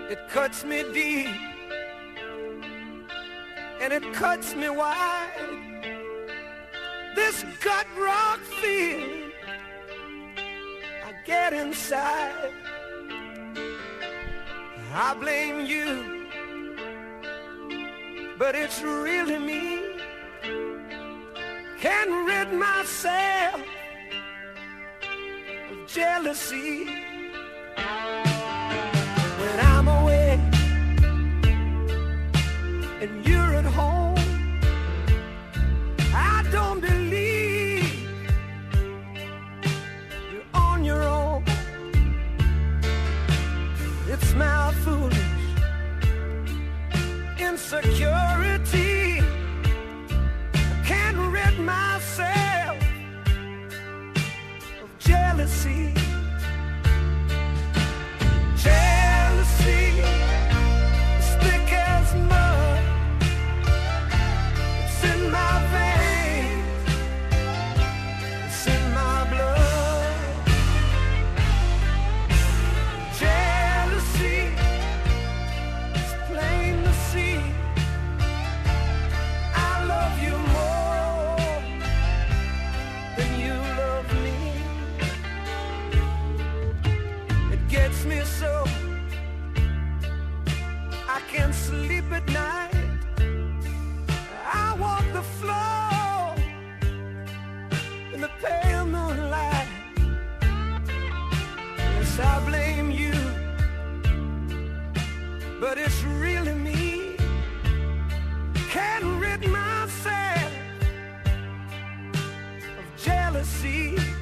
It cuts me deep and it cuts me wide. This gut rock feeling I get inside. I blame you, but it's really me. Can't rid myself of jealousy. When I'm away and you're at home, I don't believe you're on your own. It's my foolish insecurity. I can't rid myself of jealousy. Jealousy, as thick as mud. It's in my veins, it's in my blood. Jealousy, it's plain to see. I love you more than you love me. It gets me so I can't sleep at night. I walk the floor in the pale moonlight. Yes, I blame you, but it's really me. Can't rid myself of jealousy.